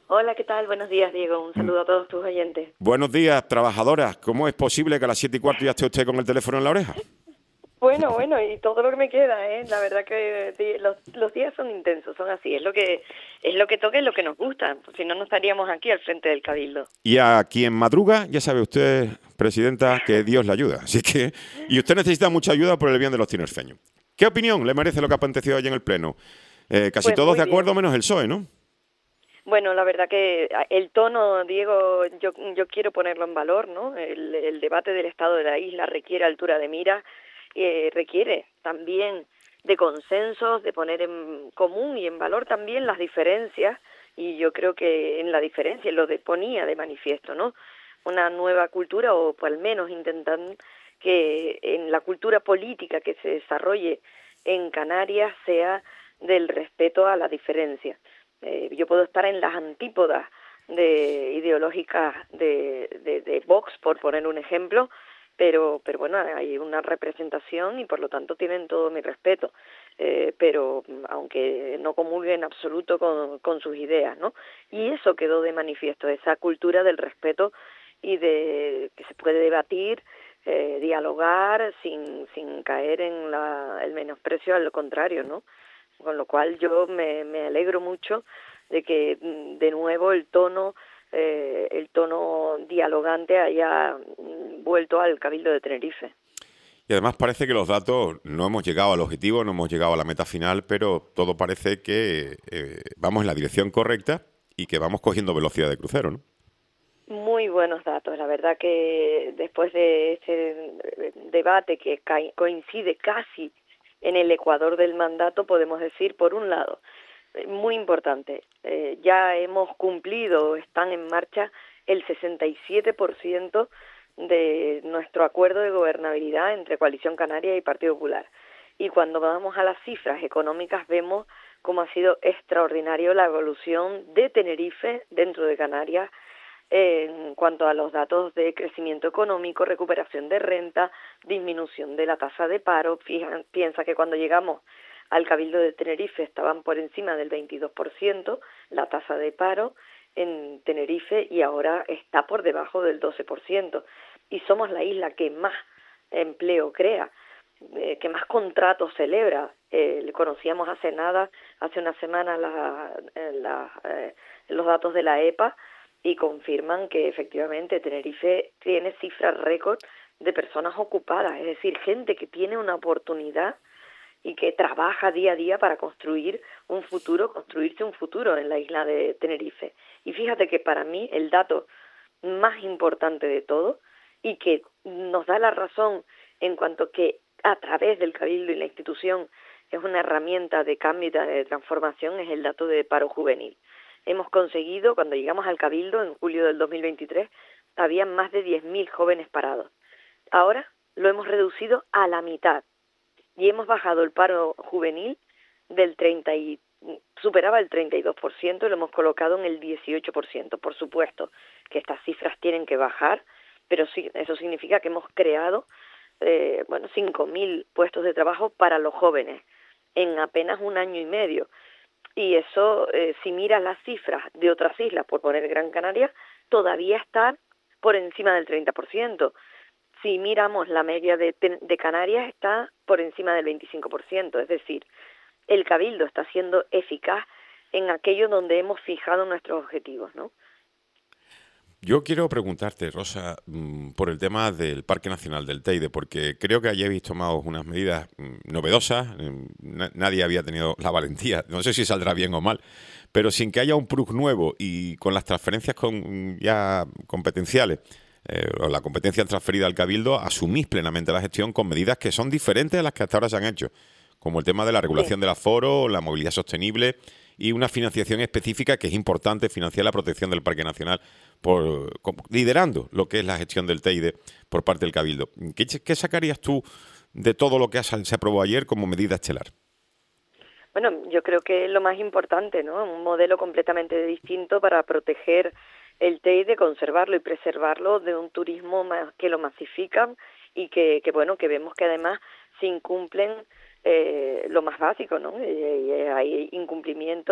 Hola, ¿qué tal? Buenos días, Diego. Un Mm, saludo a todos tus oyentes. Buenos días, trabajadoras. ¿Cómo es posible que a las 7:15 ya esté usted con el teléfono en la oreja? Bueno, y todo lo que me queda, ¿eh? La verdad que los días son intensos, son así. Es lo que toca y lo que nos gusta. Si no, no estaríamos aquí al frente del Cabildo. Y a quien madruga, ya sabe usted, presidenta, que Dios le ayuda. Así que, y usted necesita mucha ayuda por el bien de los tinerfeños. ¿Qué opinión le merece lo que ha acontecido hoy en el Pleno? Casi Pues todos muy de acuerdo, bien. menos el PSOE, ¿no? Bueno, la verdad que el tono, Diego, yo quiero ponerlo en valor, ¿no? El debate del estado de la isla requiere altura de mira, requiere también de consensos, de poner en común y en valor también las diferencias, y yo creo que en la diferencia ponía de manifiesto, ¿no? Una nueva cultura, o por al menos intentan que en la cultura política que se desarrolle en Canarias sea del respeto a la diferencia. Yo puedo estar en las antípodas ideológicas de Vox, por poner un ejemplo, pero bueno, hay una representación y por lo tanto tienen todo mi respeto, pero aunque no comulguen en absoluto con sus ideas, ¿no? Y eso quedó de manifiesto, esa cultura del respeto y de que se puede debatir, dialogar sin caer en el menosprecio, al contrario, ¿no? Con lo cual yo me alegro mucho de que de nuevo el tono dialogante haya vuelto al Cabildo de Tenerife. Y además parece que los datos no hemos llegado al objetivo, no hemos llegado a la meta final, pero todo parece que vamos en la dirección correcta y que vamos cogiendo velocidad de crucero, ¿no? Muy buenos datos, la verdad que después de este debate que coincide casi en el ecuador del mandato, podemos decir, por un lado, muy importante, ya hemos cumplido, están en marcha el 67% de nuestro acuerdo de gobernabilidad entre Coalición Canaria y Partido Popular. Y cuando vamos a las cifras económicas vemos cómo ha sido extraordinario la evolución de Tenerife dentro de Canarias en cuanto a los datos de crecimiento económico, recuperación de renta, disminución de la tasa de paro. Piensa que cuando llegamos al Cabildo de Tenerife estaban por encima del 22% la tasa de paro en Tenerife y ahora está por debajo del 12%. Y somos la isla que más empleo crea, que más contratos celebra. Le conocíamos hace una semana los datos de la EPA y confirman que efectivamente Tenerife tiene cifras récord de personas ocupadas, es decir, gente que tiene una oportunidad y que trabaja día a día para construirse un futuro en la isla de Tenerife. Y fíjate que para mí el dato más importante de todo y que nos da la razón en cuanto que a través del Cabildo y la institución es una herramienta de cambio y de transformación es el dato de paro juvenil. Hemos conseguido, cuando llegamos al Cabildo en julio del 2023, había más de 10.000 jóvenes parados. Ahora lo hemos reducido a la mitad y hemos bajado el paro juvenil del 30 y superaba el 32% y lo hemos colocado en el 18%. Por supuesto que estas cifras tienen que bajar, pero sí, eso significa que hemos creado 5.000 puestos de trabajo para los jóvenes en apenas un año y medio. Y eso, si miras las cifras de otras islas, por poner Gran Canaria, todavía están por encima del 30%. Si miramos la media de Canarias, está por encima del 25%. Es decir, el Cabildo está siendo eficaz en aquello donde hemos fijado nuestros objetivos, ¿no? Yo quiero preguntarte, Rosa, por el tema del Parque Nacional del Teide, porque creo que allí habéis tomado unas medidas novedosas, nadie había tenido la valentía, no sé si saldrá bien o mal, pero sin que haya un PRUC nuevo y con las transferencias ya competenciales, o la competencia transferida al Cabildo, asumís plenamente la gestión con medidas que son diferentes a las que hasta ahora se han hecho, como el tema de la Sí. regulación del aforo, la movilidad sostenible y una financiación específica que es importante financiar la protección del Parque Nacional liderando lo que es la gestión del Teide por parte del Cabildo. ¿Qué sacarías tú de todo lo que se aprobó ayer como medida estelar? Bueno, yo creo que es lo más importante, ¿no? Un modelo completamente distinto para proteger el Teide, conservarlo y preservarlo de un turismo que lo masifican y que vemos que además se incumplen lo más básico, ¿no? Y hay incumplimientos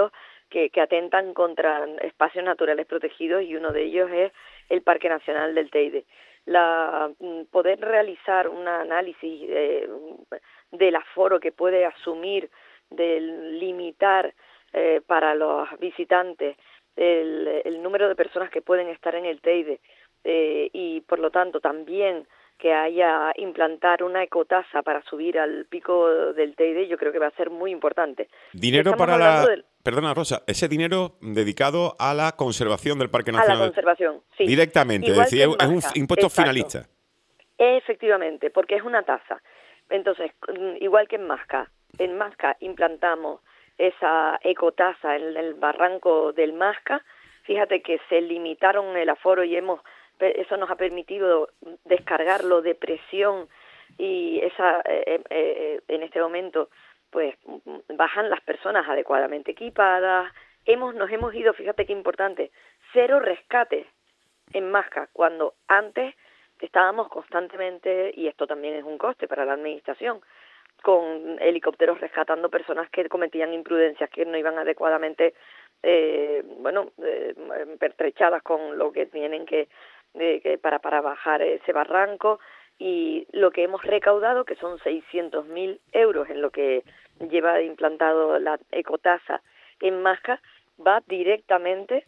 que atentan contra espacios naturales protegidos, y uno de ellos es el Parque Nacional del Teide. Poder realizar un análisis del aforo que puede asumir, de limitar para los visitantes el número de personas que pueden estar en el Teide, y por lo tanto también que haya implantar una ecotasa para subir al pico del Teide, yo creo que va a ser muy importante. Dinero Estamos para hablando la... Perdona, Rosa, ese dinero dedicado a la conservación del Parque a la Nacional conservación, sí. directamente, es Igual decir, que en es un Masca, impuesto exacto. finalista. Efectivamente, porque es una tasa. Entonces, igual que en Masca implantamos esa ecotasa en el barranco del Masca. Fíjate que se limitaron el aforo y eso nos ha permitido descargarlo de presión, y en este momento pues bajan las personas adecuadamente equipadas. Nos hemos ido, fíjate qué importante, 0 rescates en Masca, cuando antes estábamos constantemente, y esto también es un coste para la administración, con helicópteros rescatando personas que cometían imprudencias, que no iban adecuadamente pertrechadas con lo que tienen que para bajar ese barranco. Y lo que hemos recaudado, que son 600.000 euros en lo que lleva implantado la ecotasa en Masca, va directamente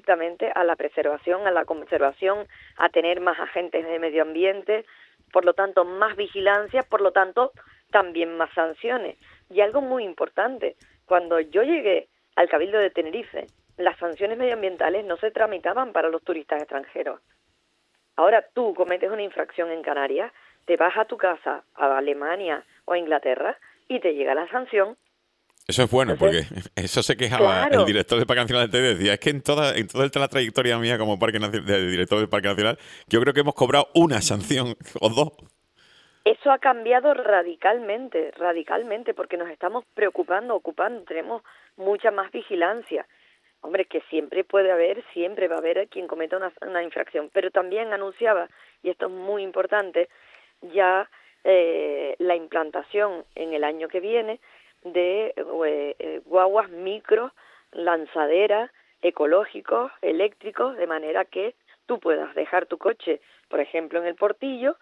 a la preservación, a la conservación, a tener más agentes de medio ambiente, por lo tanto más vigilancia, por lo tanto también más sanciones. Y algo muy importante, cuando yo llegué al Cabildo de Tenerife, las sanciones medioambientales no se tramitaban para los turistas extranjeros. Ahora tú cometes una infracción en Canarias, te vas a tu casa, a Alemania o a Inglaterra, y te llega la sanción. Eso es bueno, Entonces, porque eso se quejaba el claro, director del Parque Nacional del Teide, decía, es que en toda la trayectoria mía como de director del Parque Nacional, yo creo que hemos cobrado una sanción o dos. eso ha cambiado radicalmente, porque nos estamos ocupando, tenemos mucha más vigilancia. Hombre, que siempre va a haber quien cometa una infracción, pero también anunciaba, y esto es muy importante, ya la implantación en el año que viene de guaguas micro, lanzaderas, ecológicos, eléctricos, de manera que tú puedas dejar tu coche, por ejemplo, en el Portillo,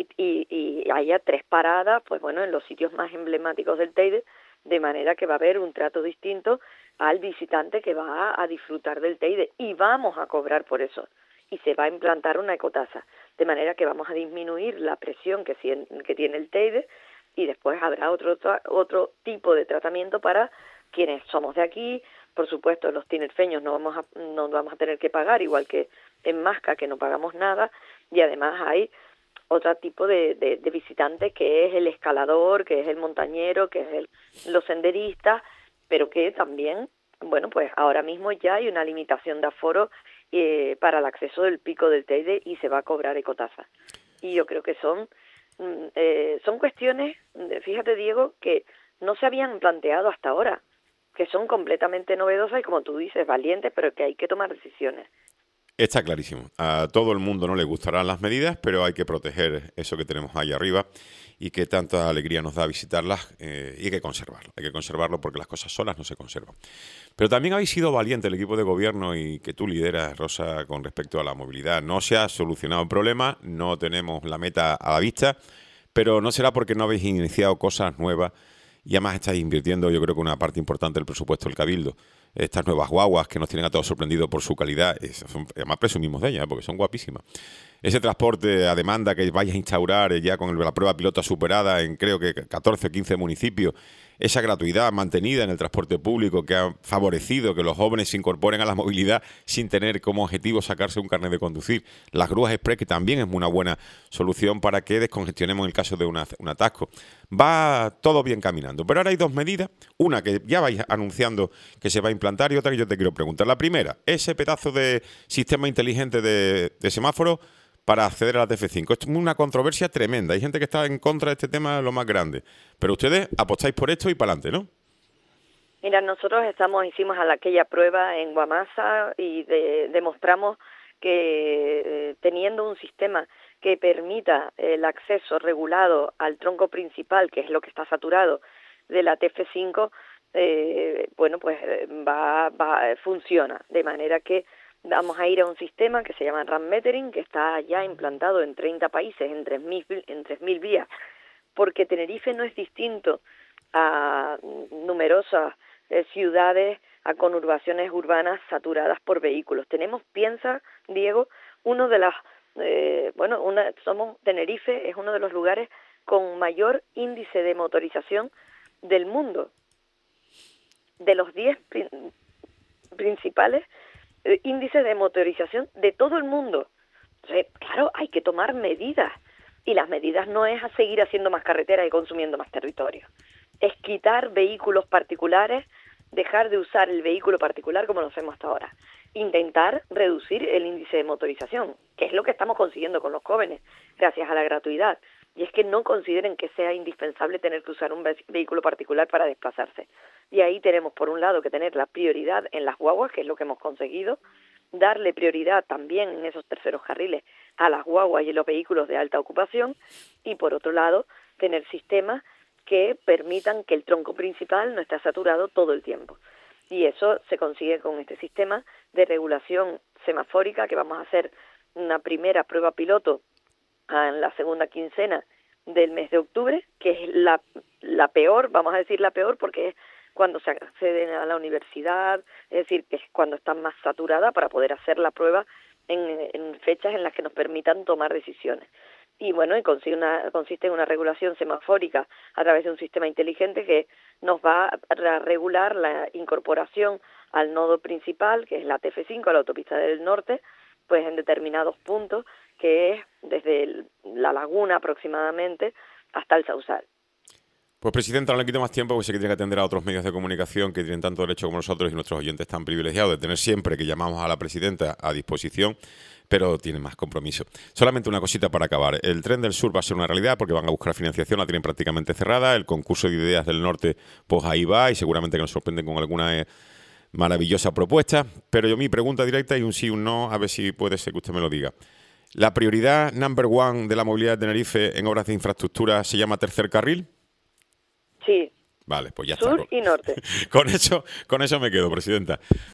y haya 3 paradas, pues bueno, en los sitios más emblemáticos del Teide, de manera que va a haber un trato distinto al visitante que va a disfrutar del Teide, y vamos a cobrar por eso, y se va a implantar una ecotasa, de manera que vamos a disminuir la presión que tiene el Teide, y después habrá otro tipo de tratamiento para quienes somos de aquí. Por supuesto, los tinerfeños no vamos a tener que pagar, igual que en Masca, que no pagamos nada, y además hay otro tipo de visitantes, que es el escalador, que es el montañero, que es los senderistas, pero que también, bueno, pues ahora mismo ya hay una limitación de aforo para el acceso del pico del Teide, y se va a cobrar ecotasa. Y yo creo que son cuestiones, fíjate, Diego, que no se habían planteado hasta ahora, que son completamente novedosas y, como tú dices, valientes, pero que hay que tomar decisiones. Está clarísimo. A todo el mundo no le gustarán las medidas, pero hay que proteger eso que tenemos ahí arriba y que tanta alegría nos da visitarlas, y hay que conservarlo. Hay que conservarlo porque las cosas solas no se conservan. Pero también habéis sido valiente el equipo de gobierno y que tú lideras, Rosa, con respecto a la movilidad. No se ha solucionado el problema, no tenemos la meta a la vista, pero no será porque no habéis iniciado cosas nuevas y además estáis invirtiendo, yo creo que una parte importante del presupuesto del Cabildo. Estas nuevas guaguas que nos tienen a todos sorprendidos por su calidad, además presumimos de ellas, porque son guapísimas. Ese transporte a demanda que vais a instaurar ya con la prueba piloto superada en creo que 14 o 15 municipios, esa gratuidad mantenida en el transporte público que ha favorecido que los jóvenes se incorporen a la movilidad sin tener como objetivo sacarse un carnet de conducir. Las grúas express, que también es una buena solución para que descongestionemos en el caso de un atasco. Va todo bien caminando, pero ahora hay 2 medidas, una que ya vais anunciando que se va a implantar y otra que yo te quiero preguntar. La primera, ese pedazo de sistema inteligente de semáforo para acceder a la TF5. Esto es una controversia tremenda. Hay gente que está en contra de este tema, lo más grande. Pero ustedes apostáis por esto y para adelante, ¿no? Mira, nosotros hicimos aquella prueba en Guamasa y demostramos que teniendo un sistema que permita el acceso regulado al tronco principal, que es lo que está saturado de la TF5, bueno, pues funciona, de manera que vamos a ir a un sistema que se llama RAN Metering, que está ya implantado en 30 países, en 3.000 vías, porque Tenerife no es distinto a numerosas ciudades, a conurbaciones urbanas saturadas por vehículos. Piensa, Diego, uno de las, Tenerife es uno de los lugares con mayor índice de motorización del mundo. De los 10 principales índices de motorización de todo el mundo. Entonces, claro, hay que tomar medidas. Y las medidas no es a seguir haciendo más carreteras y consumiendo más territorio. Es quitar vehículos particulares, dejar de usar el vehículo particular como lo hacemos hasta ahora. Intentar reducir el índice de motorización, que es lo que estamos consiguiendo con los jóvenes, gracias a la gratuidad. Y es que no consideren que sea indispensable tener que usar un vehículo particular para desplazarse. Y ahí tenemos, por un lado, que tener la prioridad en las guaguas, que es lo que hemos conseguido, darle prioridad también en esos terceros carriles a las guaguas y los vehículos de alta ocupación, y por otro lado, tener sistemas que permitan que el tronco principal no esté saturado todo el tiempo. Y eso se consigue con este sistema de regulación semafórica, que vamos a hacer una primera prueba piloto en la segunda quincena del mes de octubre, que es la peor, vamos a decir la peor, porque es cuando se acceden a la universidad, es decir, que es cuando está más saturada, para poder hacer la prueba en fechas en las que nos permitan tomar decisiones. Y bueno, consiste en una regulación semafórica a través de un sistema inteligente que nos va a regular la incorporación al nodo principal, que es la TF5, a la autopista del norte, pues en determinados puntos, que es desde la laguna aproximadamente hasta el Sausal. Pues, Presidenta, no le quito más tiempo, porque sé que tiene que atender a otros medios de comunicación que tienen tanto derecho como nosotros, y nuestros oyentes están privilegiados de tener siempre que llamamos a la Presidenta a disposición, pero tienen más compromiso. Solamente una cosita para acabar. El Tren del Sur va a ser una realidad porque van a buscar financiación, la tienen prácticamente cerrada. El concurso de ideas del norte, pues ahí va, y seguramente que nos sorprenden con alguna maravillosa propuesta. Pero mi pregunta directa, y un sí y un no, a ver si puede ser que usted me lo diga. ¿La prioridad number one de la movilidad de Tenerife en obras de infraestructura se llama tercer carril? Sí. Vale, pues ya Sur está. Y norte. Con eso me quedo, Presidenta.